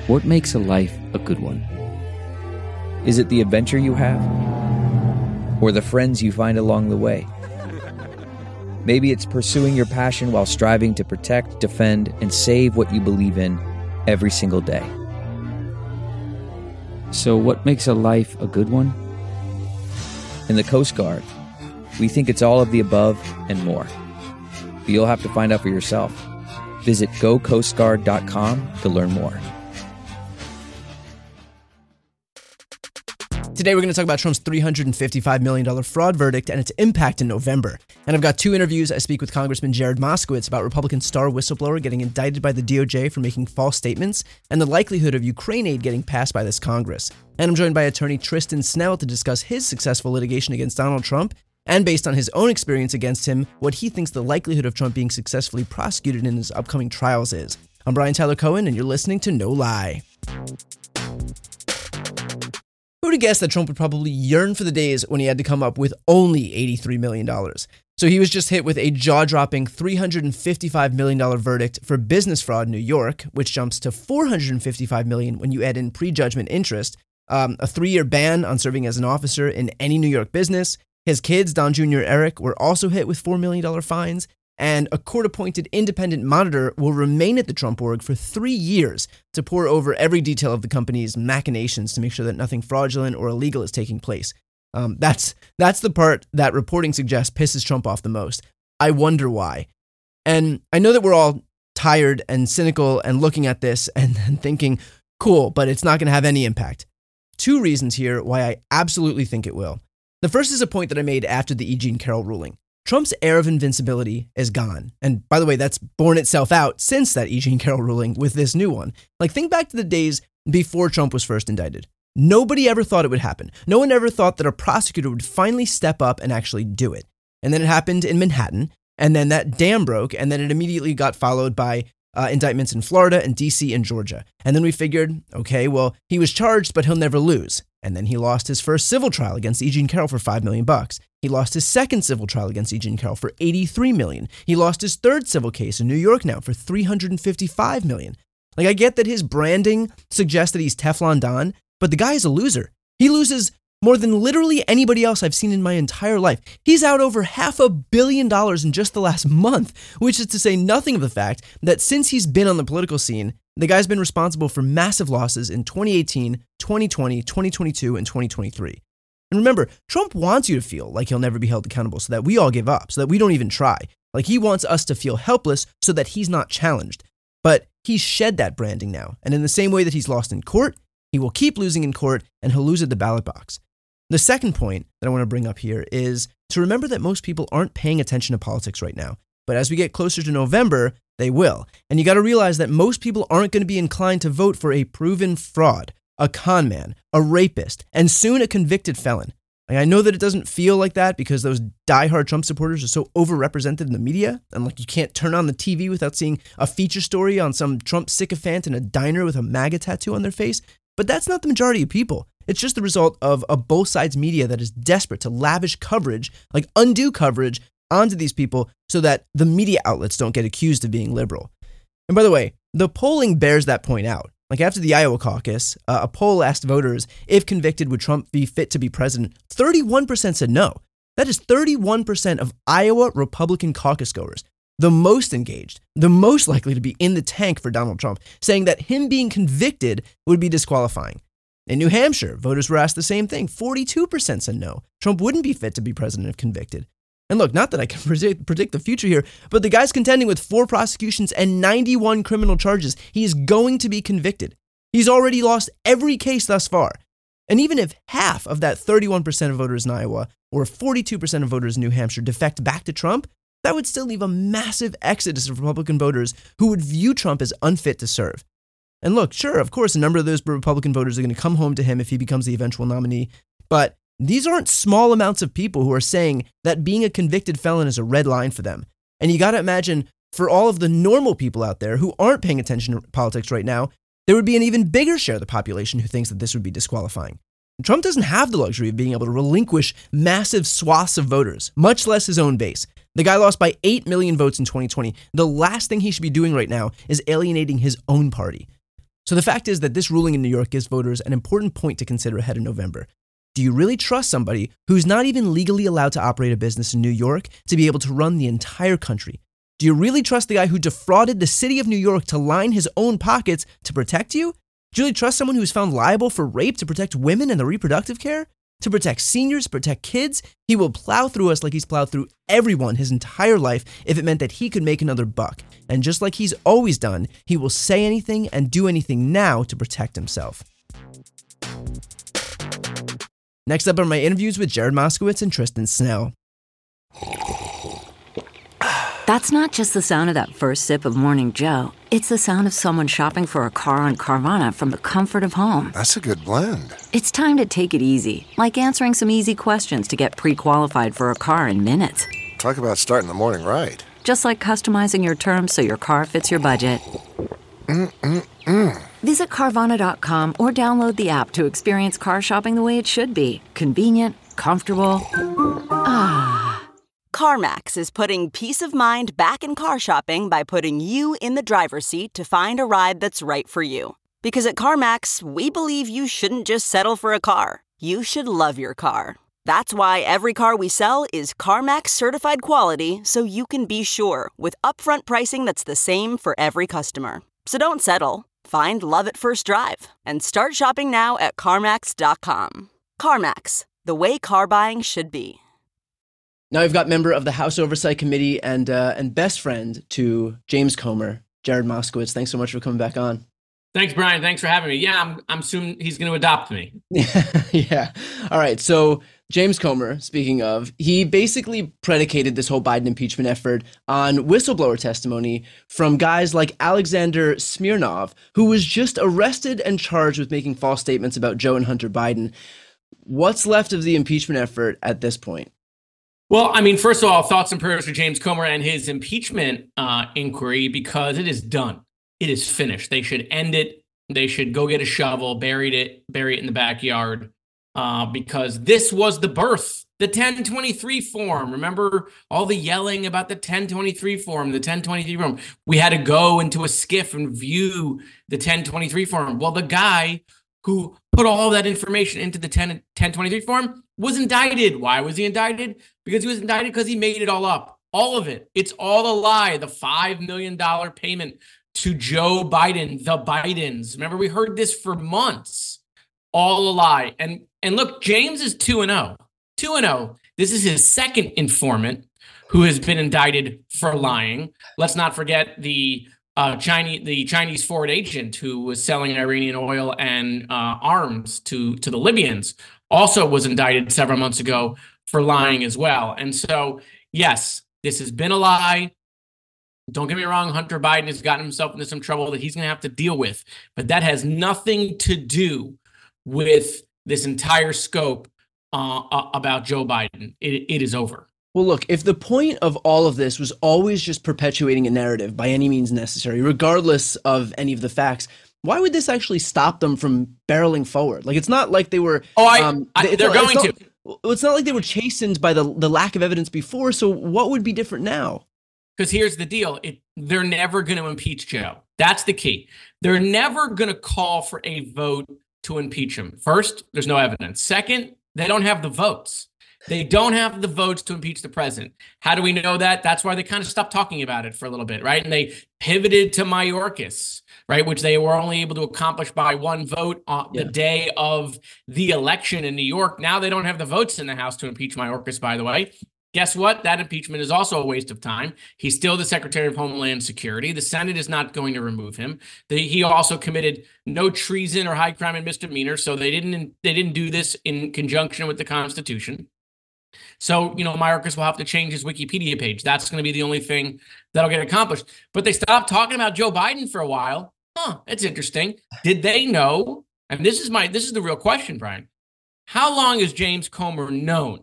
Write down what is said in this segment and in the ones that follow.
What makes a life a good one? Is it the adventure you have? Or the friends you find along the way? Maybe it's pursuing your passion while striving to protect, defend, and save what you believe in every single day. So what makes a life a good one? In the Coast Guard, we think it's all of the above and more. But you'll have to find out for yourself. Visit gocoastguard.com to learn more. Today, we're going to talk about Trump's $355 million fraud verdict and its impact in November. And I've got two interviews. I speak with Congressman Jared Moskowitz about Republican star whistleblower getting indicted by the DOJ for making false statements and the likelihood of Ukraine aid getting passed by this Congress. And I'm joined by attorney Tristan Snell to discuss his successful litigation against Donald Trump and, based on his own experience against him, what he thinks the likelihood of Trump being successfully prosecuted in his upcoming trials is. I'm Brian Tyler Cohen, and you're listening to No Lie. Who would have guessed that Trump would probably yearn for the days when he had to come up with only $83 million? So he was just hit with a jaw-dropping $355 million verdict for business fraud in New York, which jumps to $455 million when you add in prejudgment interest, a 3-year ban on serving as an officer in any New York business. His kids, Don Jr. Eric, were also hit with $4 million fines, and a court-appointed independent monitor will remain at the Trump org for 3 years to pore over every detail of the company's machinations to make sure that nothing fraudulent or illegal is taking place. That's the part that reporting suggests pisses Trump off the most. I wonder why. And I know that we're all tired and cynical and looking at this and thinking, cool, but it's not going to have any impact. 2 reasons here why I absolutely think it will. The first is a point that I made after the E. Jean Carroll ruling. Trump's air of invincibility is gone. And by the way, that's borne itself out since that E. Jean Carroll ruling with this new one. Like, think back to the days before Trump was first indicted. Nobody ever thought it would happen. No one ever thought that a prosecutor would finally step up and actually do it. And then it happened in Manhattan, and then that dam broke, and then it immediately got followed by indictments in Florida and DC and Georgia. And then we figured, okay, well, he was charged, but he'll never lose. And then he lost his first civil trial against E. Jean Carroll for $5 million. He lost his second civil trial against E. Jean Carroll for $83 million. He lost his third civil case in New York now for $355 million. Like, I get that his branding suggests that he's Teflon Don, but the guy is a loser. He loses more than literally anybody else I've seen in my entire life. He's out over $500 million in just the last month, which is to say nothing of the fact that since he's been on the political scene, the guy's been responsible for massive losses in 2018, 2020, 2022, and 2023. And remember, Trump wants you to feel like he'll never be held accountable so that we all give up, so that we don't even try. Like, he wants us to feel helpless so that he's not challenged. But he's shed that branding now. And in the same way that he's lost in court, he will keep losing in court, and he'll lose at the ballot box. The second point that I want to bring up here is to remember that most people aren't paying attention to politics right now. But as we get closer to November, they will. And you got to realize that most people aren't going to be inclined to vote for a proven fraud, a con man, a rapist, and soon a convicted felon. Like, I know that it doesn't feel like that because those diehard Trump supporters are so overrepresented in the media, and like, you can't turn on the TV without seeing a feature story on some Trump sycophant in a diner with a MAGA tattoo on their face. But that's not the majority of people. It's just the result of a both sides media that is desperate to lavish coverage, like undue coverage, onto these people so that the media outlets don't get accused of being liberal. And by the way, the polling bears that point out. Like, after the Iowa caucus, a poll asked voters if convicted would Trump be fit to be president. 31% said no. That is 31% of Iowa Republican caucus goers, the most engaged, the most likely to be in the tank for Donald Trump, saying that him being convicted would be disqualifying. In New Hampshire, voters were asked the same thing. 42% said no. Trump wouldn't be fit to be president if convicted. And look, not that I can predict the future here, but the guy's contending with 4 prosecutions and 91 criminal charges. He is going to be convicted. He's already lost every case thus far. And even if half of that 31% of voters in Iowa or 42% of voters in New Hampshire defect back to Trump, that would still leave a massive exodus of Republican voters who would view Trump as unfit to serve. And look, sure, of course, a number of those Republican voters are going to come home to him if he becomes the eventual nominee, but these aren't small amounts of people who are saying that being a convicted felon is a red line for them. And you got to imagine, for all of the normal people out there who aren't paying attention to politics right now, there would be an even bigger share of the population who thinks that this would be disqualifying. Trump doesn't have the luxury of being able to relinquish massive swaths of voters, much less his own base. The guy lost by 8 million votes in 2020. The last thing he should be doing right now is alienating his own party. So the fact is that this ruling in New York gives voters an important point to consider ahead of November. Do you really trust somebody who's not even legally allowed to operate a business in New York to be able to run the entire country? Do you really trust the guy who defrauded the city of New York to line his own pockets to protect you? Do you really trust someone who was found liable for rape to protect women and the reproductive care? To protect seniors, protect kids? He will plow through us like he's plowed through everyone his entire life if it meant that he could make another buck. And just like he's always done, he will say anything and do anything now to protect himself. Next up are my interviews with Jared Moskowitz and Tristan Snell. That's not just the sound of that first sip of Morning Joe. It's the sound of someone shopping for a car on Carvana from the comfort of home. That's a good blend. It's time to take it easy, like answering some easy questions to get pre-qualified for a car in minutes. Talk about starting the morning right. Just like customizing your terms so your car fits your budget. Visit Carvana.com or download the app to experience car shopping the way it should be. Convenient, comfortable. CarMax is putting peace of mind back in car shopping by putting you in the driver's seat to find a ride that's right for you. Because at CarMax, we believe you shouldn't just settle for a car. You should love your car. That's why every car we sell is CarMax certified quality, so you can be sure with upfront pricing that's the same for every customer. So don't settle. Find love at first drive and start shopping now at CarMax.com. CarMax, the way car buying should be. Now I've got member of the House Oversight Committee and best friend to James Comer, Jared Moskowitz. Thanks so much for coming back on. Thanks, Brian. Thanks for having me. Yeah, I'm soon he's going to adopt me. Yeah. All right. So James Comer, speaking of, he basically predicated this whole Biden impeachment effort on whistleblower testimony from guys like Alexander Smirnov, who was just arrested and charged with making false statements about Joe and Hunter Biden. What's left of the impeachment effort at this point? Well, I mean, first of all, thoughts and prayers for James Comer and his impeachment inquiry, because it is done. It is finished. They should end it. They should go get a shovel, bury it in the backyard, because this was the birth, the 1023 form. Remember all the yelling about the 1023 form, the 1023 form. We had to go into a skiff and view the 1023 form. Well, the guy who put all that information into the 1023 form was indicted. Why was he indicted? Because he was indicted because he made it all up. All of it. It's all a lie. The $5 million payment to Joe Biden, the Bidens. Remember, we heard this for months. All a lie. And look, James is 2-0. 2-0. This is his second informant who has been indicted for lying. Let's not forget the Chinese foreign agent who was selling Iranian oil and arms to the Libyans, also was indicted several months ago for lying as well. And so, yes, this has been a lie. Don't get me wrong, Hunter Biden has gotten himself into some trouble that he's going to have to deal with. But that has nothing to do with this entire scope about Joe Biden. It is over. Well, look, if the point of all of this was always just perpetuating a narrative by any means necessary, regardless of any of the facts, why would this actually stop them from barreling forward? Like, it's not like they were... they're going to. It's not like they were chastened by the lack of evidence before, so what would be different now? Because here's the deal. They're never going to impeach Joe. That's the key. They're never going to call for a vote to impeach him. First, there's no evidence. Second, they don't have the votes. They don't have the votes to impeach the president. How do we know that? That's why they kind of stopped talking about it for a little bit, right? And they pivoted to Mayorkas, right, which they were only able to accomplish by one vote on the day of the election in New York. Now they don't have the votes in the House to impeach Mayorkas, by the way. Guess what? That impeachment is also a waste of time. He's still the Secretary of Homeland Security. The Senate is not going to remove him. He also committed no treason or high crime and misdemeanor, so they didn't do this in conjunction with the Constitution. So, Mayorkas will have to change his Wikipedia page. That's going to be the only thing that'll get accomplished. But they stopped talking about Joe Biden for a while. That's interesting. Did they know? And this is the real question, Brian. How long has James Comer known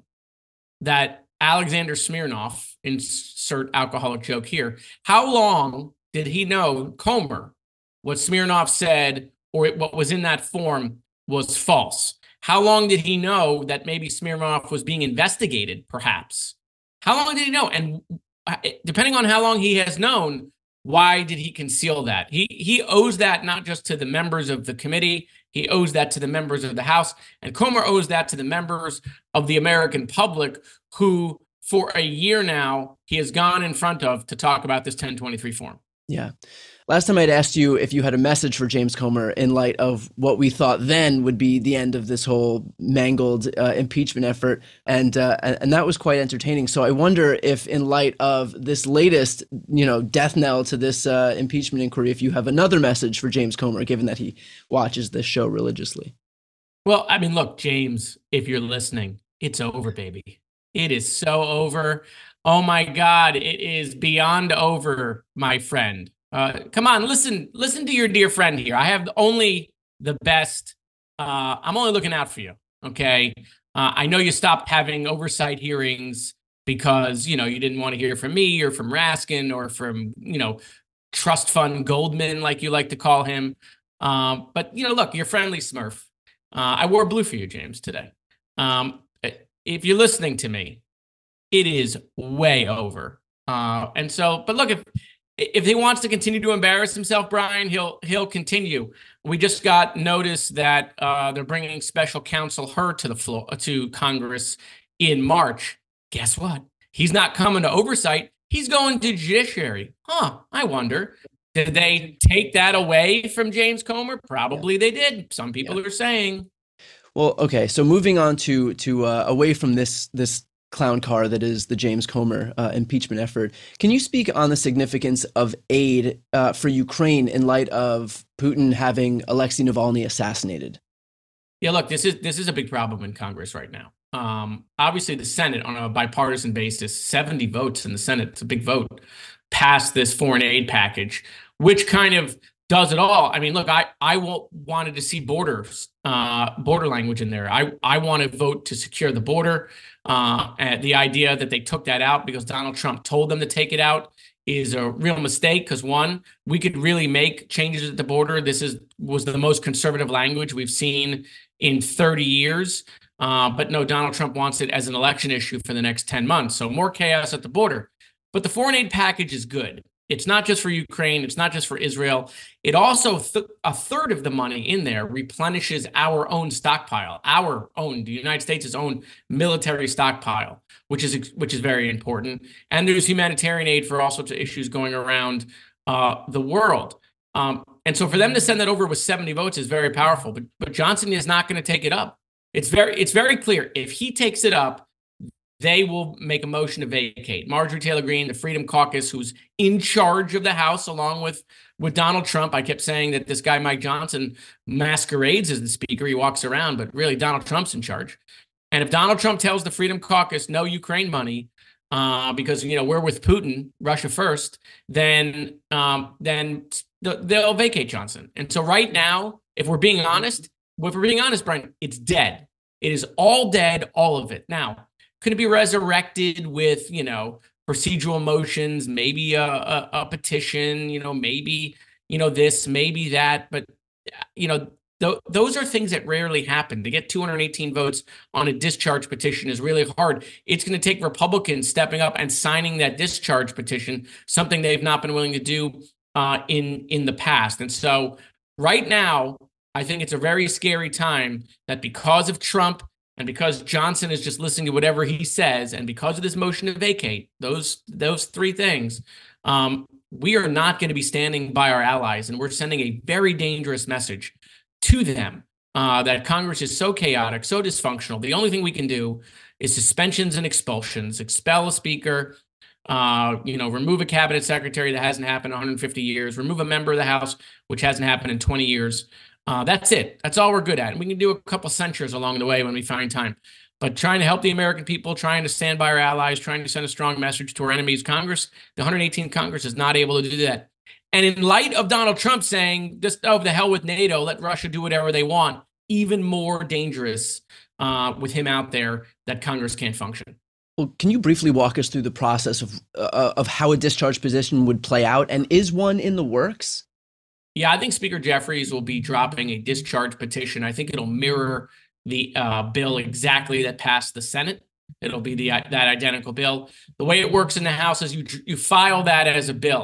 that Alexander Smirnov, insert alcoholic joke here, how long did he know, Comer, what Smirnov said or what was in that form was false? How long did he know that maybe Smirnov was being investigated, perhaps? How long did he know? And depending on how long he has known, Why did he conceal that? He owes that not just to the members of the committee, he owes that to the members of the House, and Comer owes that to the members of the American public who, for a year now, he has gone in front of to talk about this 1023 form. Yeah. Last time I'd asked you if you had a message for James Comer in light of what we thought then would be the end of this whole mangled impeachment effort, and that was quite entertaining. So I wonder if, in light of this latest, death knell to this impeachment inquiry, if you have another message for James Comer, given that he watches this show religiously. Well, I mean, look, James, if you're listening, it's over, baby. It is so over. Oh my God, it is beyond over, my friend. Come on, listen to your dear friend here. I have only the best. I'm only looking out for you. Okay. I know you stopped having oversight hearings because, you didn't want to hear from me or from Raskin or from, trust fund Goldman, like you like to call him. But, look, you're friendly Smurf. I wore blue for you, James, today. If you're listening to me, it is way over. But look, if he wants to continue to embarrass himself, Brian, he'll continue. We just got notice that they're bringing special counsel Hur to the floor to Congress in March. Guess what? He's not coming to oversight. He's going to judiciary. I wonder. Did they take that away from James Comer? Probably they did. Some people are saying. Well, okay. So moving on to away from this clown car that is the James Comer impeachment effort, can you speak on the significance of aid for Ukraine in light of Putin having Alexei Navalny assassinated? Yeah, look, this is a big problem in Congress right now. Obviously, the Senate, on a bipartisan basis, 70 votes in the Senate, it's a big vote, passed this foreign aid package, which kind of does it all. I mean, look, I wanted to see border language in there. I want to vote to secure the border. And the idea that they took that out because Donald Trump told them to take it out is a real mistake. Because one, we could really make changes at the border. This was the most conservative language we've seen in 30 years. But no, Donald Trump wants it as an election issue for the next 10 months. So more chaos at the border. But the foreign aid package is good. It's not just for Ukraine. It's not just for Israel. It also, a third of the money in there replenishes our own stockpile, the United States' own military stockpile, which is very important. And there's humanitarian aid for all sorts of issues going around the world. And so for them to send that over with 70 votes is very powerful. But Johnson is not going to take it up. It's very clear. If he takes it up, they will make a motion to vacate. Marjorie Taylor Greene, the Freedom Caucus, who's in charge of the House, along with Donald Trump. I kept saying that this guy, Mike Johnson, masquerades as the speaker. He walks around, but really Donald Trump's in charge. And if Donald Trump tells the Freedom Caucus no Ukraine money because, we're with Putin, Russia first, then they'll vacate Johnson. And so right now, if we're being honest, Brian, it's dead. It is all dead, all of it. Now, could it be resurrected with, procedural motions, maybe a petition, maybe, this, maybe that. But, those are things that rarely happen. To get 218 votes on a discharge petition is really hard. It's going to take Republicans stepping up and signing that discharge petition, something they've not been willing to do in the past. And so right now, I think it's a very scary time that because of Trump, and because Johnson is just listening to whatever he says, and because of this motion to vacate, those three things, we are not going to be standing by our allies. And we're sending a very dangerous message to them that Congress is so chaotic, so dysfunctional. The only thing we can do is suspensions and expulsions, expel a speaker, remove a cabinet secretary that hasn't happened in 150 years, remove a member of the House, which hasn't happened in 20 years. That's it. That's all we're good at. And we can do a couple censures along the way when we find time. But trying to help the American people, trying to stand by our allies, trying to send a strong message to our enemies, Congress, the 118th Congress is not able to do that. And in light of Donald Trump saying, just the hell with NATO, let Russia do whatever they want, even more dangerous with him out there that Congress can't function. Well, can you briefly walk us through the process of how a discharge position would play out? And is one in the works? Yeah, I think Speaker Jeffries will be dropping a discharge petition. I think it'll mirror the bill exactly that passed the Senate. It'll be that identical bill. The way it works in the House is you file that as a bill.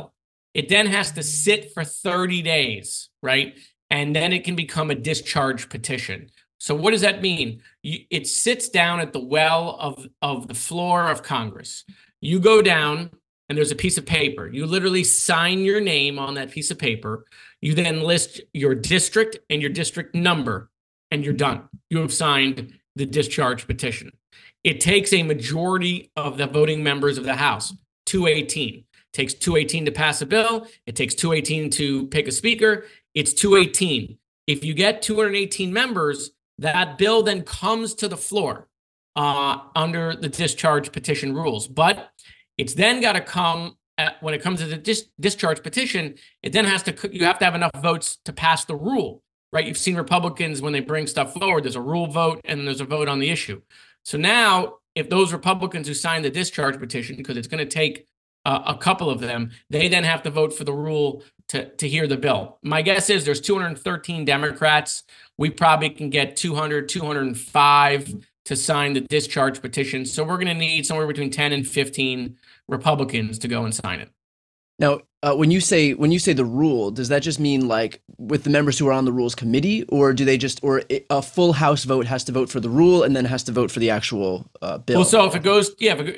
It then has to sit for 30 days, right? And then it can become a discharge petition. So what does that mean? It sits down at the well of the floor of Congress. You go down and there's a piece of paper. You literally sign your name on that piece of paper. You then list your district and your district number, and you're done. You have signed the discharge petition. It takes a majority of the voting members of the House, 218. It takes 218 to pass a bill. It takes 218 to pick a speaker. It's 218. If you get 218 members, that bill then comes to the floor under the discharge petition rules. But it's then got to come, when it comes to the discharge petition, it then you have to have enough votes to pass the rule, right? You've seen Republicans, when they bring stuff forward, there's a rule vote and there's a vote on the issue. So now, if those Republicans who signed the discharge petition, because it's going to take a couple of them, they then have to vote for the rule to hear the bill. My guess is there's 213 Democrats. We probably can get 200, 205 to sign the discharge petition. So we're going to need somewhere between 10 and 15 Republicans to go and sign it. Now, when you say the rule, does that just mean like with the members who are on the rules committee, or do they just, or a full House vote has to vote for the rule and then has to vote for the actual bill? Well, so if it goes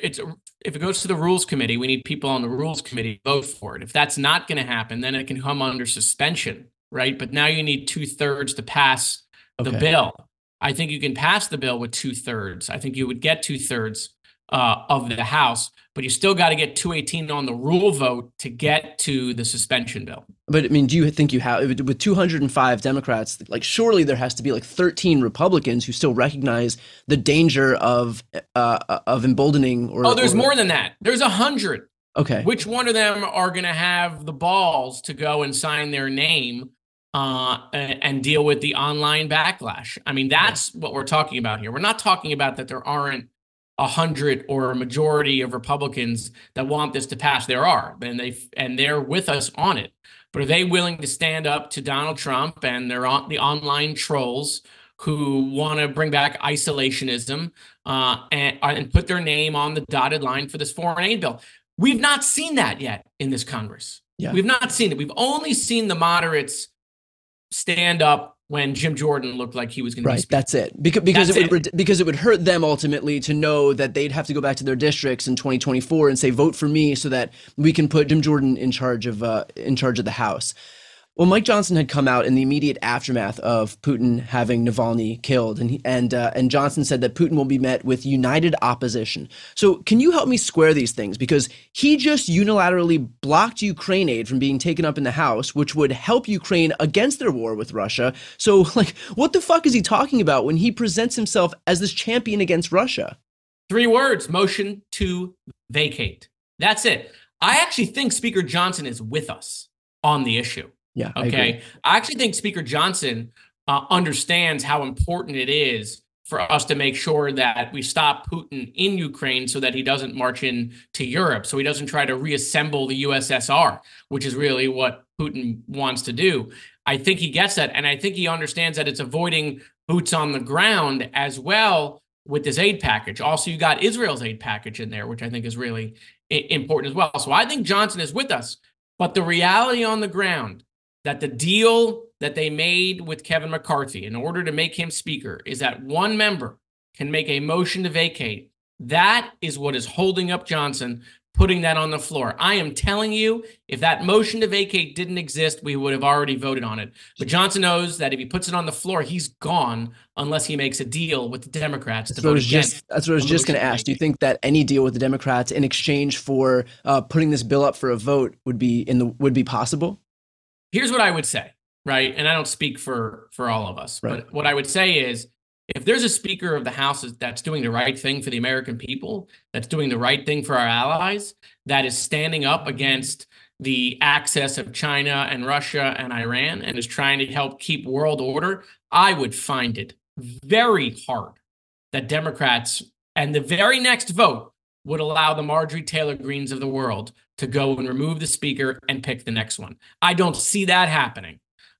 to the rules committee, we need people on the rules committee to vote for it. If that's not going to happen, then it can come under suspension, right? But now you need 2/3 to pass the bill. I think you can pass the bill with 2/3. I think you would get 2/3 of the House, but you still got to get 218 on the rule vote to get to the suspension bill. But I mean, do you think you have, with 205 Democrats, like surely there has to be like 13 Republicans who still recognize the danger of emboldening there's more than that. There's 100. Okay. Which one of them are going to have the balls to go and sign their name and deal with the online backlash? I mean, that's what we're talking about here. We're not talking about that there aren't 100 or a majority of Republicans that want this to pass. There are, and they're with us on it. But are they willing to stand up to Donald Trump and the online trolls who want to bring back isolationism and put their name on the dotted line for this foreign aid bill? We've not seen that yet in this Congress. Yeah. We've not seen it. We've only seen the moderates stand up when Jim Jordan looked like he was going to be speaking. That's it. Because it would hurt them ultimately to know that they'd have to go back to their districts in 2024 and say, vote for me so that we can put Jim Jordan in charge of the House. Well, Mike Johnson had come out in the immediate aftermath of Putin having Navalny killed, and Johnson said that Putin will be met with united opposition. So can you help me square these things? Because he just unilaterally blocked Ukraine aid from being taken up in the House, which would help Ukraine against their war with Russia. So, like, what the fuck is he talking about when he presents himself as this champion against Russia? 3 words: motion to vacate. That's it. I actually think Speaker Johnson is with us on the issue. Yeah. Okay. I actually think Speaker Johnson understands how important it is for us to make sure that we stop Putin in Ukraine so that he doesn't march into Europe, so he doesn't try to reassemble the USSR, which is really what Putin wants to do. I think he gets that. And I think he understands that it's avoiding boots on the ground as well with this aid package. Also, you got Israel's aid package in there, which I think is really important as well. So I think Johnson is with us. But the reality on the ground, that the deal that they made with Kevin McCarthy in order to make him speaker is that one member can make a motion to vacate. That is what is holding up Johnson, putting that on the floor. I am telling you, if that motion to vacate didn't exist, we would have already voted on it. But Johnson knows that if he puts it on the floor, he's gone unless he makes a deal with the Democrats to vote against. That's what I was just going to ask. Do you think that any deal with the Democrats in exchange for putting this bill up for a vote would be possible? Here's what I would say, right? And I don't speak for all of us, right. But what I would say is, if there's a Speaker of the House that's doing the right thing for the American people, that's doing the right thing for our allies, that is standing up against the access of China and Russia and Iran and is trying to help keep world order, I would find it very hard that Democrats and the very next vote would allow the Marjorie Taylor Greens of the world to go and remove the speaker and pick the next one. I don't see that happening.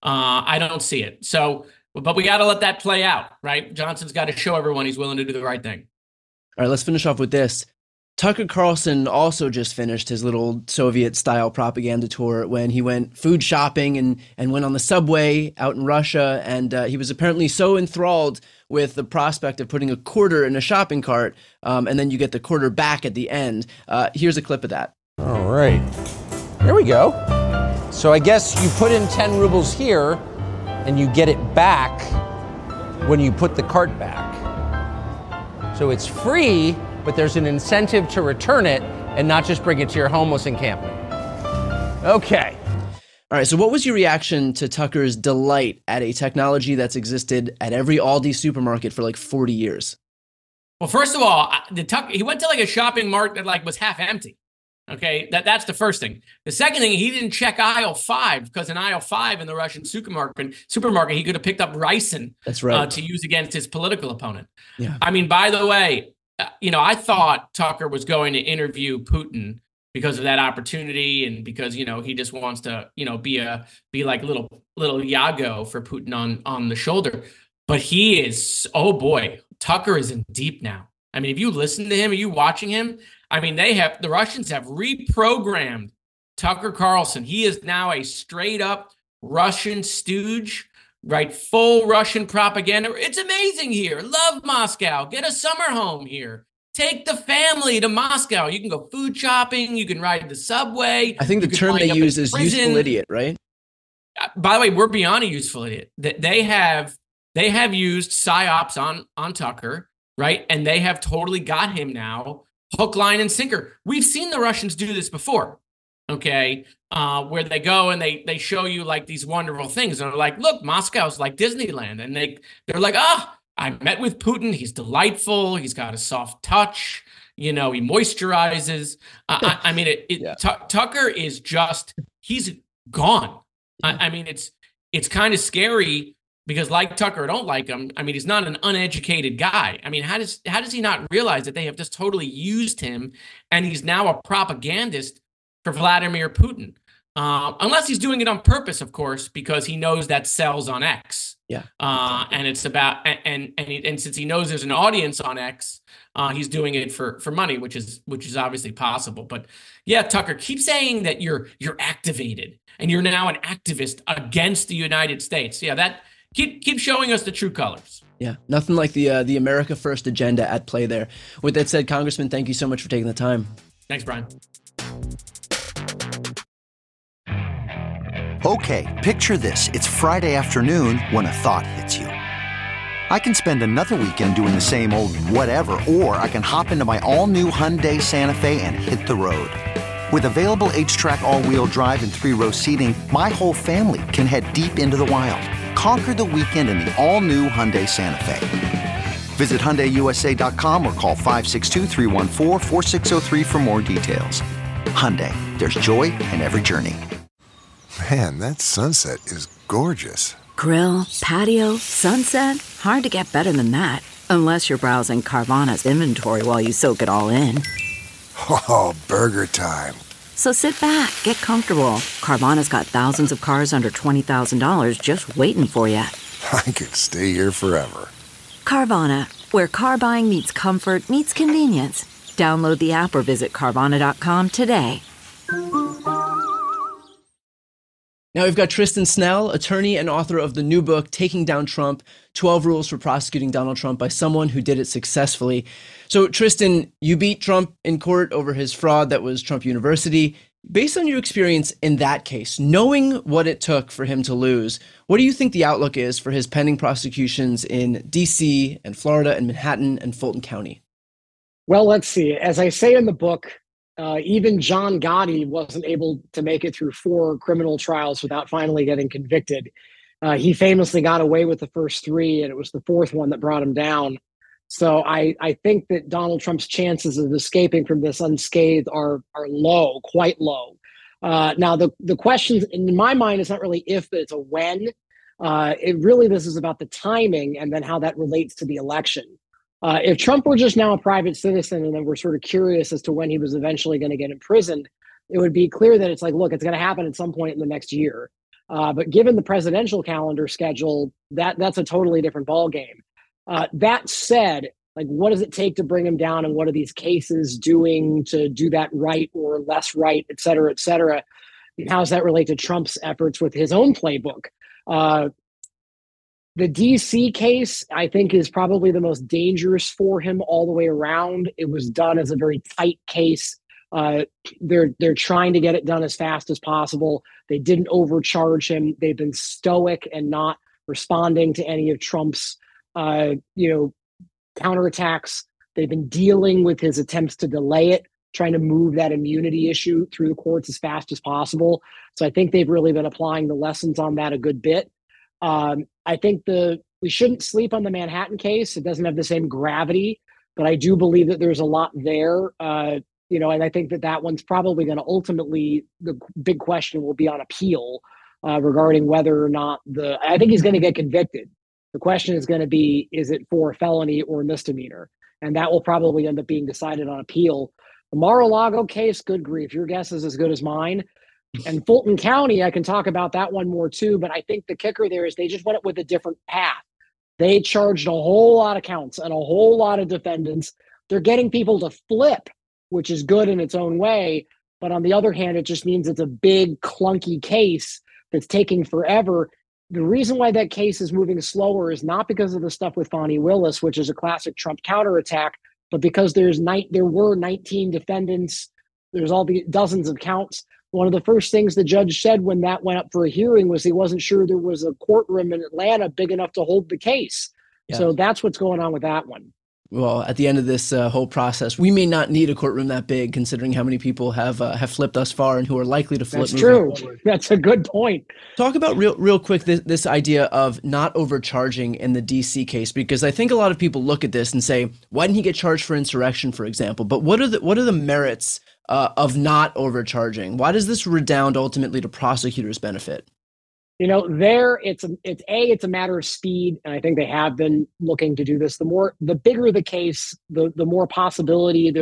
I don't see it. So, but we got to let that play out, right? Johnson's got to show everyone he's willing to do the right thing. All right, let's finish off with this. Tucker Carlson also just finished his little Soviet-style propaganda tour when he went food shopping and went on the subway out in Russia. And he was apparently so enthralled with the prospect of putting a quarter in a shopping cart, and then you get the quarter back at the end. Here's a clip of that. All right. There we go. So I guess you put in 10 rubles here, and you get it back when you put the cart back. So it's free, but there's an incentive to return it and not just bring it to your homeless encampment. Okay. All right, so what was your reaction to Tucker's delight at a technology that's existed at every Aldi supermarket for like 40 years? Well, first of all, he went to like a shopping mart that like was half empty. Okay, that's the first thing. The second thing, he didn't check aisle 5 because in aisle 5 in the Russian supermarket, he could have picked up ricin. That's right. To use against his political opponent. Yeah. I mean, by the way, I thought Tucker was going to interview Putin because of that opportunity and because, he just wants to, be like little Yago for Putin on the shoulder. But he is, oh boy, Tucker is in deep now. I mean, if you listen to him, are you watching him? I mean, the Russians have reprogrammed Tucker Carlson. He is now a straight up Russian stooge, right? Full Russian propaganda. It's amazing here. Love Moscow. Get a summer home here. Take the family to Moscow. You can go food shopping. You can ride the subway. I think the term they use is useful idiot, right? By the way, we're beyond a useful idiot. They have used psyops on Tucker, right? And they have totally got him now, hook, line, and sinker. We've seen the Russians do this before, okay? Where they go and they show you like these wonderful things. And they're like, look, Moscow's like Disneyland. And they're like, I met with Putin. He's delightful. He's got a soft touch. He moisturizes. I mean, Tucker is just, he's gone. Yeah. I mean, it's kind of scary because like Tucker, I don't like him. I mean, he's not an uneducated guy. I mean, how does he not realize that they have just totally used him and he's now a propagandist for Vladimir Putin? Unless he's doing it on purpose, of course, because he knows that sells on X. Yeah. And it's about and since he knows there's an audience on X, he's doing it for money, which is obviously possible. But yeah, Tucker, keep saying that you're activated and you're now an activist against the United States. Yeah, that keep showing us the true colors. Yeah, nothing like the America First agenda at play there. With that said, Congressman, thank you so much for taking the time. Thanks, Brian. Okay, picture this. It's Friday afternoon when a thought hits you. I can spend another weekend doing the same old whatever, or I can hop into my all-new Hyundai Santa Fe and hit the road. With available H-Track all-wheel drive and 3-row seating, my whole family can head deep into the wild. Conquer the weekend in the all-new Hyundai Santa Fe. Visit HyundaiUSA.com or call 562-314-4603 for more details. Hyundai, there's joy in every journey. Man, that sunset is gorgeous. Grill, patio, sunset. Hard to get better than that. Unless you're browsing Carvana's inventory while you soak it all in. Oh, burger time. So sit back, get comfortable. Carvana's got thousands of cars under $20,000 just waiting for you. I could stay here forever. Carvana, where car buying meets comfort meets convenience. Download the app or visit Carvana.com today. Now we've got Tristan Snell, attorney and author of the new book, Taking Down Trump, 12 Rules for Prosecuting Donald Trump by Someone Who Did It Successfully. So Tristan, you beat Trump in court over his fraud that was Trump University. Based on your experience in that case, knowing what it took for him to lose, what do you think the outlook is for his pending prosecutions in D.C. and Florida and Manhattan and Fulton County? Well, let's see. As I say in the book, even John Gotti wasn't able to make it through 4 criminal trials without finally getting convicted. He famously got away with the first 3, and it was the 4th one that brought him down. So I think that Donald Trump's chances of escaping from this unscathed are low, quite low. Now, the question in my mind is not really if, but it's a when. This is about the timing and then how that relates to the election. If Trump were just now a private citizen and then we're sort of curious as to when he was eventually going to get imprisoned, it would be clear that it's like, look, it's going to happen at some point in the next year. But given the presidential calendar schedule, that's a totally different ballgame. That said, Like, what does it take to bring him down, and what are these cases doing to do that right or less right, et cetera, et cetera? And how does that relate to Trump's efforts with his own playbook? The DC case, I think, is probably the most dangerous for him all the way around. It was done as a very tight case. They're trying to get it done as fast as possible. They didn't overcharge him. They've been stoic and not responding to any of Trump's, counterattacks. They've been dealing with his attempts to delay it, trying to move that immunity issue through the courts as fast as possible. So I think they've really been applying the lessons on that a good bit. I think we shouldn't sleep on the Manhattan case. It doesn't have the same gravity, but I do believe that there's a lot there. And I think that one's probably going to ultimately, the big question will be on appeal regarding whether or not I think he's going to get convicted. The question is going to be, is it for felony or misdemeanor? And that will probably end up being decided on appeal. The Mar-a-Lago case, good grief, your guess is as good as mine. And Fulton County, I can talk about that one more too, but I think the kicker there is they just went with a different path. They charged a whole lot of counts and a whole lot of defendants. They're getting people to flip, which is good in its own way. But on the other hand, it just means it's a big, clunky case that's taking forever. The reason why that case is moving slower is not because of the stuff with Fani Willis, which is a classic Trump counterattack, but because there were 19 defendants. There's all the dozens of counts. One of the first things the judge said when that went up for a hearing was he wasn't sure there was a courtroom in Atlanta big enough to hold the case. Yeah. So that's what's going on with that one. Well, at the end of this whole process, we may not need a courtroom that big, considering how many people have flipped thus far and who are likely to flip. That's true. That's a good point. Talk about real quick this idea of not overcharging in the DC case, because I think a lot of people look at this and say, why didn't he get charged for insurrection, for example? But what are the merits of not overcharging? Why does this redound ultimately to prosecutors' benefit? It's a matter of speed, and I think they have been looking to do this. The bigger the case, the more possibilities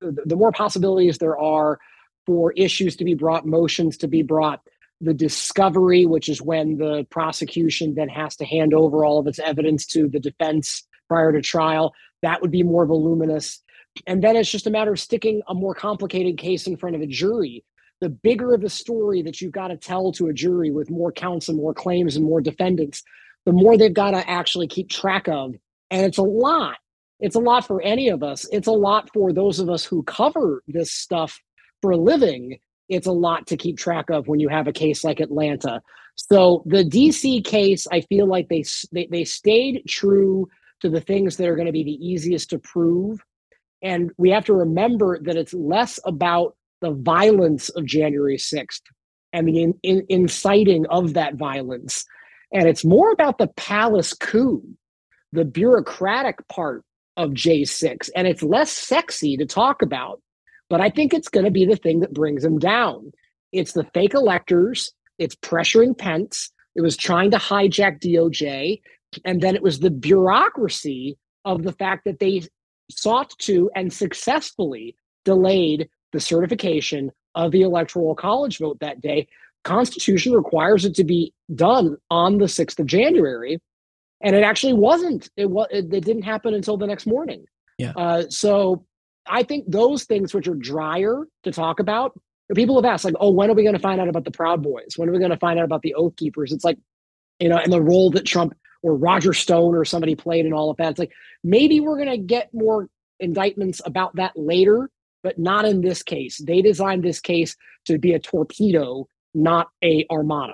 there are for issues to be brought, motions to be brought. The discovery, which is when the prosecution then has to hand over all of its evidence to the defense prior to trial, that would be more voluminous. And then it's just a matter of sticking a more complicated case in front of a jury. The bigger of a story that you've got to tell to a jury with more counts and more claims and more defendants, the more they've got to actually keep track of. And it's a lot. It's a lot for any of us. It's a lot for those of us who cover this stuff for a living. It's a lot to keep track of when you have a case like Atlanta. So the DC case, I feel like they stayed true to the things that are going to be the easiest to prove. And we have to remember that it's less about the violence of January 6th and the inciting of that violence. And it's more about the palace coup, the bureaucratic part of J6. And it's less sexy to talk about, but I think it's going to be the thing that brings him down. It's the fake electors. It's pressuring Pence. It was trying to hijack DOJ. And then it was the bureaucracy of the fact that they sought to and successfully delayed the certification of the Electoral College vote that day. Constitution requires it to be done on the 6th of January. And it actually wasn't. It didn't happen until the next morning. Yeah. So I think those things which are drier to talk about, people have asked, like, oh, when are we going to find out about the Proud Boys? When are we going to find out about the Oath Keepers? It's like, and the role that Trump or Roger Stone or somebody played in all of that. It's like, maybe we're going to get more indictments about that later, but not in this case. They designed this case to be a torpedo, not a armada.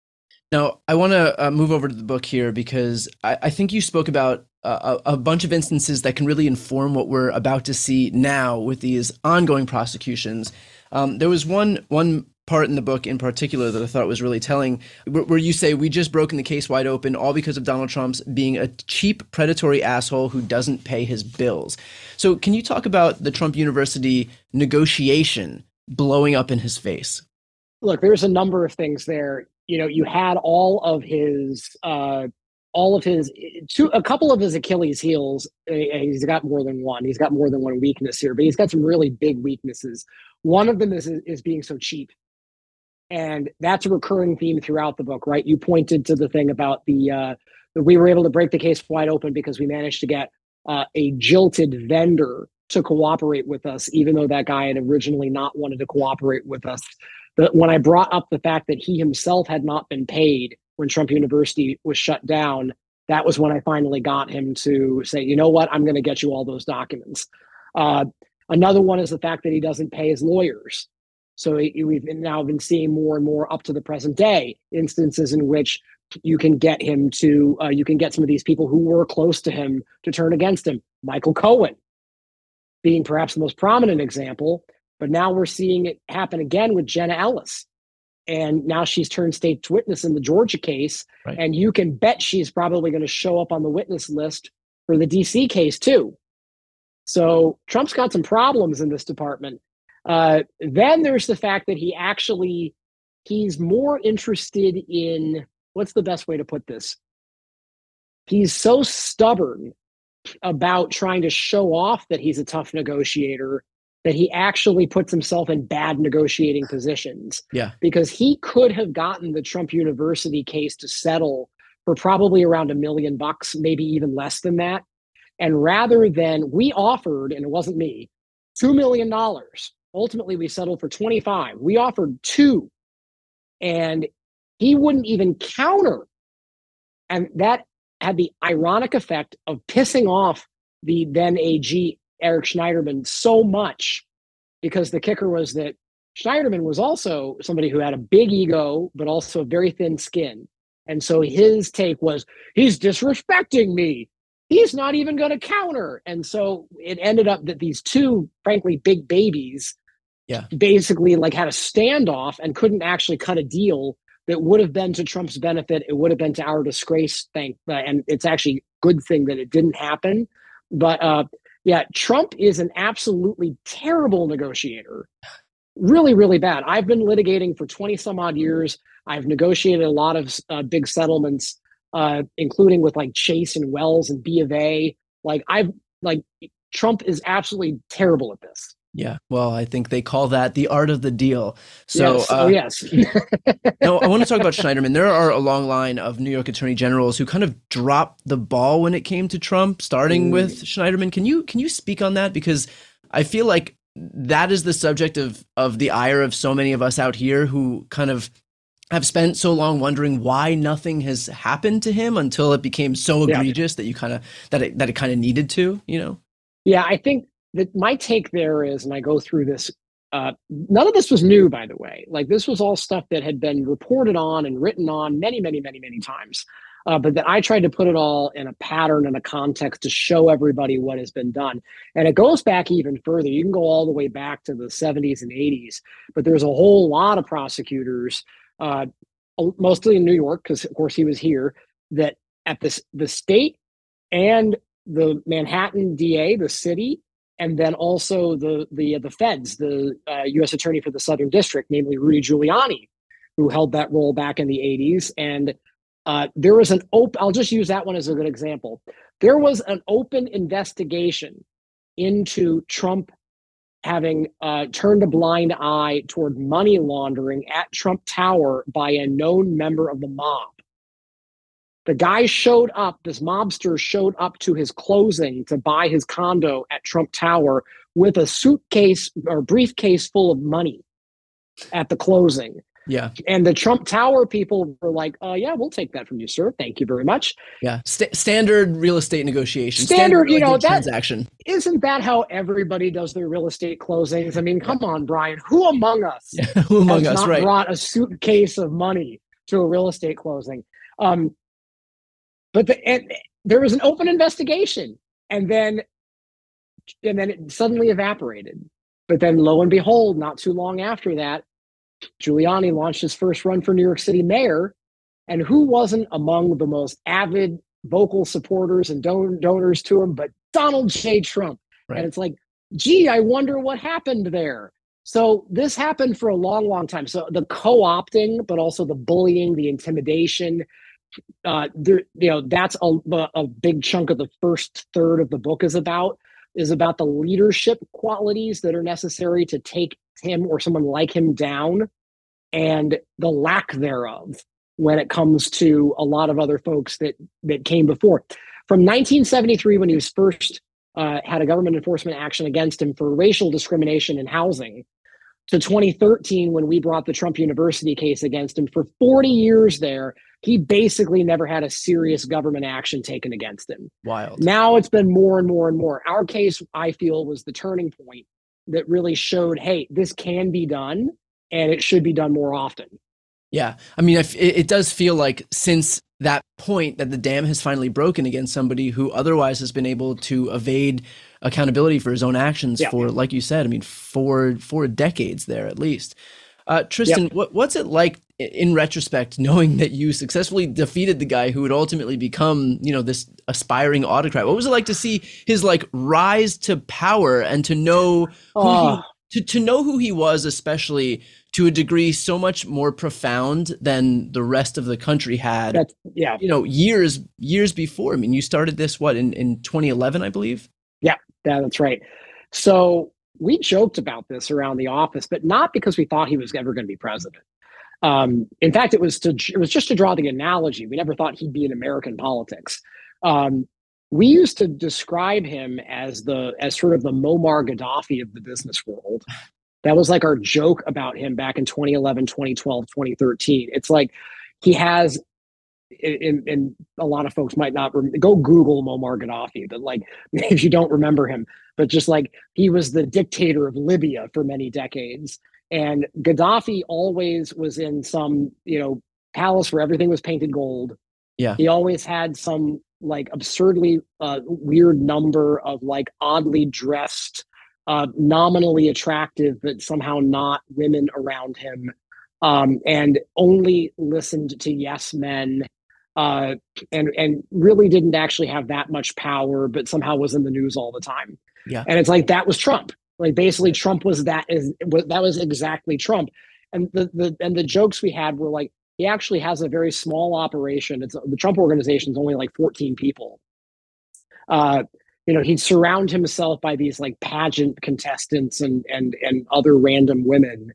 Now, I want to move over to the book here because I think you spoke about a bunch of instances that can really inform what we're about to see now with these ongoing prosecutions. There was one part in the book in particular that I thought was really telling, where you say, we just broken the case wide open, all because of Donald Trump's being a cheap, predatory asshole who doesn't pay his bills. So can you talk about the Trump University negotiation blowing up in his face? Look, there's a number of things there. You had a couple of his Achilles heels. He's got more than one. He's got more than one weakness here, but he's got some really big weaknesses. One of them is being so cheap. And that's a recurring theme throughout the book, right? You pointed to the thing about we were able to break the case wide open because we managed to get a jilted vendor to cooperate with us, even though that guy had originally not wanted to cooperate with us. But when I brought up the fact that he himself had not been paid when Trump University was shut down, that was when I finally got him to say, you know what, I'm going to get you all those documents. Another one is the fact that he doesn't pay his lawyers. So we've now been seeing more and more up to the present day instances in which you can get him to, you can get some of these people who were close to him to turn against him. Michael Cohen being perhaps the most prominent example, but now we're seeing it happen again with Jenna Ellis. And now she's turned state's witness in the Georgia case. Right. And you can bet she's probably going to show up on the witness list for the DC case too. So Trump's got some problems in this department. Then there's the fact that he's more interested in, what's the best way to put this? He's so stubborn about trying to show off that he's a tough negotiator that he actually puts himself in bad negotiating positions. Yeah. Because he could have gotten the Trump University case to settle for probably around $1 million, maybe even less than that. And rather than, we offered, and it wasn't me, $2 million. Ultimately, we settled for 25. We offered 2, and he wouldn't even counter. And that had the ironic effect of pissing off the then AG, Eric Schneiderman, so much, because the kicker was that Schneiderman was also somebody who had a big ego, but also a very thin skin. And so his take was, he's disrespecting me. He's not even going to counter. And so it ended up that these two, frankly, big babies basically like had a standoff and couldn't actually cut a deal that would have been to Trump's benefit. It would have been to our disgrace, and it's actually a good thing that it didn't happen. But Trump is an absolutely terrible negotiator. Really, really bad. I've been litigating for 20 some odd years. I've negotiated a lot of big settlements, including with like Chase and Wells and B of A. Trump is absolutely terrible at this. Yeah, well, I think they call that the art of the deal. So, yes. No, I want to talk about Schneiderman. There are a long line of New York attorney generals who kind of dropped the ball when it came to Trump, starting with Schneiderman. Can you speak on that? Because I feel like that is the subject of the ire of so many of us out here who kind of have spent so long wondering why nothing has happened to him until it became so egregious that you kind of that it kind of needed to, you know? Yeah, I think that my take there is, and I go through this, none of this was new, by the way. Like, this was all stuff that had been reported on and written on many, many, many, many times. But that I tried to put it all in a pattern and a context to show everybody what has been done. And it goes back even further. You can go all the way back to the 70s and 80s. But there's a whole lot of prosecutors, mostly in New York, because, of course, he was here, that at the state and the Manhattan DA, the city, and then also the feds, the U.S. Attorney for the Southern District, namely Rudy Giuliani, who held that role back in the 80s. And there was I'll just use that one as a good example. There was an open investigation into Trump having turned a blind eye toward money laundering at Trump Tower by a known member of the mob. The guy this mobster showed up to his closing to buy his condo at Trump Tower with a suitcase or briefcase full of money at the closing. Yeah. And the Trump Tower people were like, yeah, we'll take that from you, sir. Thank you very much. Yeah. Standard real estate negotiation. Standard that transaction. Isn't that how everybody does their real estate closings? I mean, come on, Brian. Who among us has not brought a suitcase of money to a real estate closing? But there was an open investigation, and then it suddenly evaporated. But then, lo and behold, not too long after that, Giuliani launched his first run for New York City mayor, and who wasn't among the most avid, vocal supporters and donors to him, but Donald J. Trump. Right. And it's like, gee, I wonder what happened there. So this happened for a long, long time. So the co-opting, but also the bullying, the intimidation. That's a big chunk of the first third of the book is about the leadership qualities that are necessary to take him or someone like him down, and the lack thereof when it comes to a lot of other folks that came before. From 1973, when he was first had a government enforcement action against him for racial discrimination in housing, to 2013, when we brought the Trump University case against him, for 40 years there, he basically never had a serious government action taken against him. Wild. Now it's been more and more and more. Our case, I feel, was the turning point that really showed, hey, this can be done and it should be done more often. Yeah. I mean, it does feel like since that point that the dam has finally broken against somebody who otherwise has been able to evade accountability for his own actions for, like you said, I mean, four decades there at least. Tristan, what's it like in retrospect, knowing that you successfully defeated the guy who would ultimately become, this aspiring autocrat? What was it like to see his rise to power and to know to know who he was, especially to a degree so much more profound than the rest of the country had? Years before. I mean, you started this in 2011, I believe. Yeah, that's right. So we joked about this around the office, but not because we thought he was ever going to be president. In fact, it was just to draw the analogy. We never thought he'd be in American politics. We used to describe him as sort of the Muammar Gaddafi of the business world. That was like our joke about him back in 2011, 2012, 2013. It's like he has, and a lot of folks might not go Google Muammar Gaddafi, but if you don't remember him, but just he was the dictator of Libya for many decades. And Gaddafi always was in some, palace where everything was painted gold. Yeah. He always had some absurdly weird number of oddly dressed, nominally attractive, but somehow not women around him. And only listened to yes men, and really didn't actually have that much power, but somehow was in the news all the time. Yeah. And it's that was Trump. Basically Trump was that was exactly Trump. And the jokes we had were he actually has a very small operation. The Trump organization is only 14 people. He'd surround himself by these pageant contestants and other random women.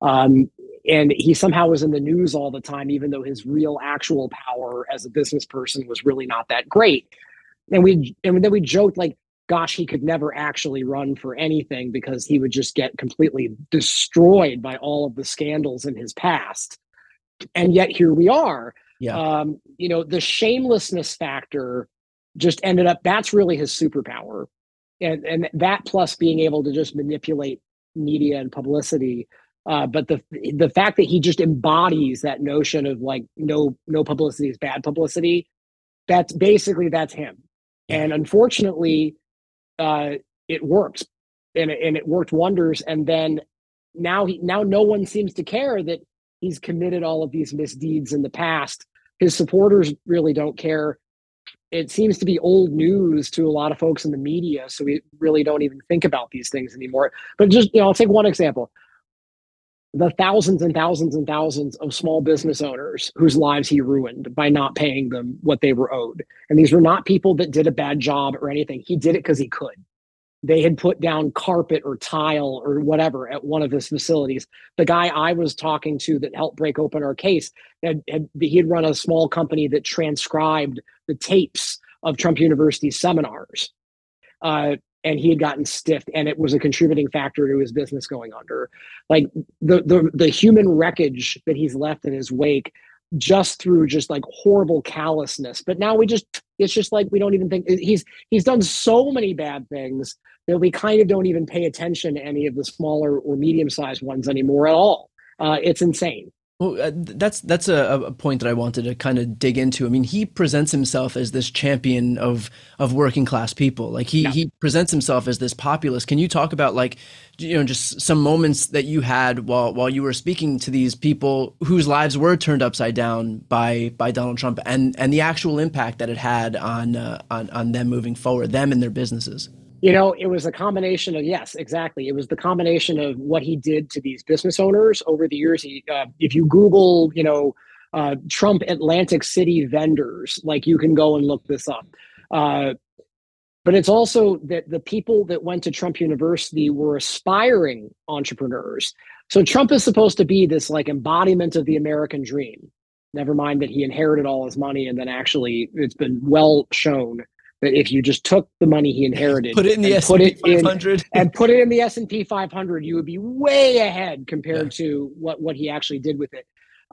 And he somehow was in the news all the time, even though his real actual power as a business person was really not that great. And then we joked gosh, he could never actually run for anything because he would just get completely destroyed by all of the scandals in his past. And yet here we are. Yeah. The shamelessness factor just ended up, that's really his superpower. And that plus being able to just manipulate media and publicity. But the fact that he just embodies that notion of no publicity is bad publicity, that's him. And unfortunately, it worked, and it worked wonders. And then now no one seems to care that he's committed all of these misdeeds in the past. His supporters really don't care. It seems to be old news to a lot of folks in the media, so we really don't even think about these things anymore. But just, I'll take one example. The thousands and thousands and thousands of small business owners whose lives he ruined by not paying them what they were owed. And these were not people that did a bad job or anything. He did it because he could. They had put down carpet or tile or whatever at one of his facilities. The guy I was talking to that helped break open our case, he had run a small company that transcribed the tapes of Trump University's seminars. And he had gotten stiffed, and it was a contributing factor to his business going under. The human wreckage that he's left in his wake, just through horrible callousness. But now it's just we don't even think he's done so many bad things that we kind of don't even pay attention to any of the smaller or medium-sized ones anymore at all. It's insane. Well, that's a point that I wanted to kind of dig into. I mean, he presents himself as this champion of working class people. He presents himself as this populist. Can you talk about just some moments that you had while you were speaking to these people whose lives were turned upside down by Donald Trump, and the actual impact that it had on them moving forward, them and their businesses? It was a combination of, yes, exactly. It was the combination of what he did to these business owners over the years. If you Google, Trump Atlantic City vendors, you can go and look this up. But it's also that the people that went to Trump University were aspiring entrepreneurs. So Trump is supposed to be this embodiment of the American dream. Never mind that he inherited all his money, and then actually it's been well shown that if you just took the money he inherited, put it in the S&P 500 and put it in the S&P 500, you would be way ahead compared to what he actually did with it.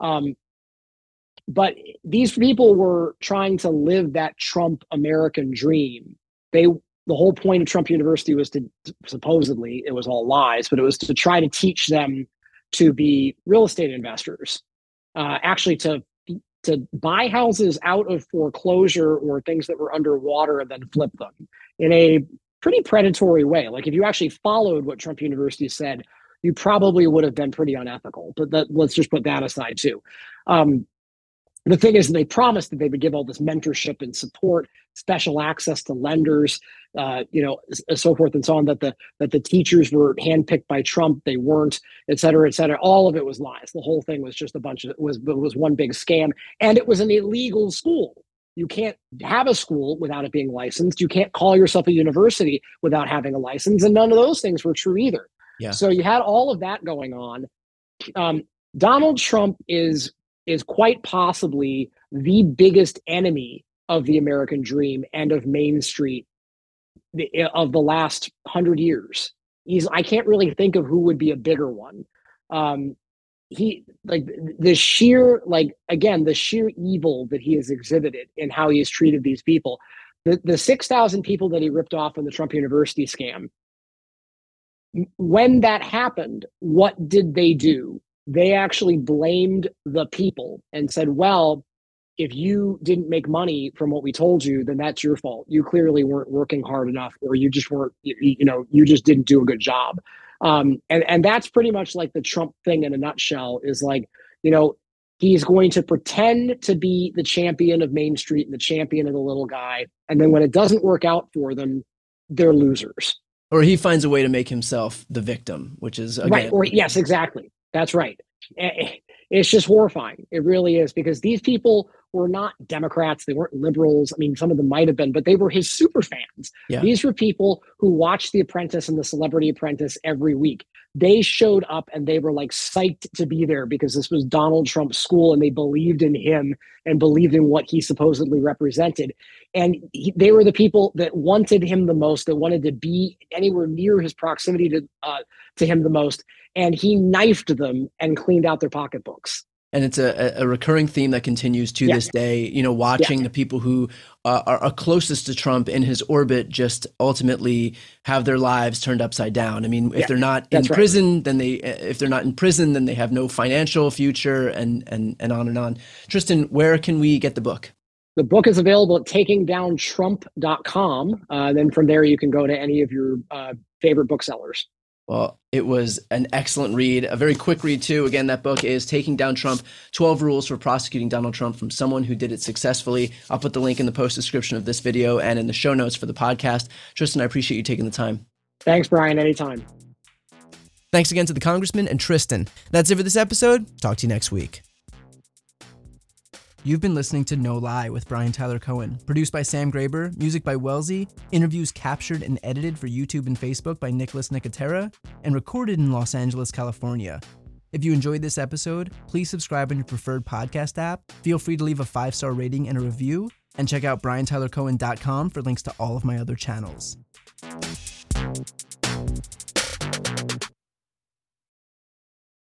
But these people were trying to live that Trump American dream. The whole point of Trump University was to, supposedly, it was all lies, but it was to try to teach them to be real estate investors, actually to buy houses out of foreclosure or things that were underwater and then flip them in a pretty predatory way. Like if you actually followed what Trump University said, you probably would have been pretty unethical, but let's just put that aside too. The thing is, they promised that they would give all this mentorship and support, special access to lenders, so forth and so on. That the teachers were handpicked by Trump, they weren't, et cetera, et cetera. All of it was lies. The whole thing was just was one big scam, and it was an illegal school. You can't have a school without it being licensed. You can't call yourself a university without having a license, and none of those things were true either. Yeah. So you had all of that going on. Donald Trump is quite possibly the biggest enemy of the American dream and of Main Street of the last 100 years. I can't really think of who would be a bigger one. The sheer evil that he has exhibited in how he has treated these people. The 6,000 people that he ripped off in the Trump University scam. When that happened, what did they do? They actually blamed the people and said, well, if you didn't make money from what we told you, then that's your fault. You clearly weren't working hard enough, or you just weren't, you just didn't do a good job. And that's pretty much like the Trump thing in a nutshell, is like, he's going to pretend to be the champion of Main Street and the champion of the little guy. And then when it doesn't work out for them, they're losers. Or he finds a way to make himself the victim, which is, again, right. Or yes, exactly. That's right. It's just horrifying. It really is, because these people were not Democrats. They weren't liberals. I mean, some of them might have been, but they were his super fans. Yeah. These were people who watched The Apprentice and The Celebrity Apprentice every week. They showed up and they were like psyched to be there because this was Donald Trump's school, and they believed in him and believed in what he supposedly represented. And they were the people that wanted him the most, that wanted to be anywhere near his proximity to him the most. And he knifed them and cleaned out their pocketbooks. And it's a recurring theme that continues to this day, watching the people who are closest to Trump in his orbit just ultimately have their lives turned upside down. I mean, if they're not in prison, then if they're not in prison, then they have no financial future, and on and on. Tristan, where can we get the book? The book is available at takingdowntrump.com. Then from there, you can go to any of your favorite booksellers. Well, it was an excellent read, a very quick read too. Again, that book is Taking Down Trump, 12 Rules for Prosecuting Donald Trump from Someone Who Did It Successfully. I'll put the link in the post description of this video and in the show notes for the podcast. Tristan, I appreciate you taking the time. Thanks, Brian. Anytime. Thanks again to the Congressman and Tristan. That's it for this episode. Talk to you next week. You've been listening to No Lie with Brian Tyler Cohen, produced by Sam Graber, music by Wellesley, interviews captured and edited for YouTube and Facebook by Nicholas Nicotera, and recorded in Los Angeles, California. If you enjoyed this episode, please subscribe on your preferred podcast app, feel free to leave a 5-star rating and a review, and check out briantylercohen.com for links to all of my other channels.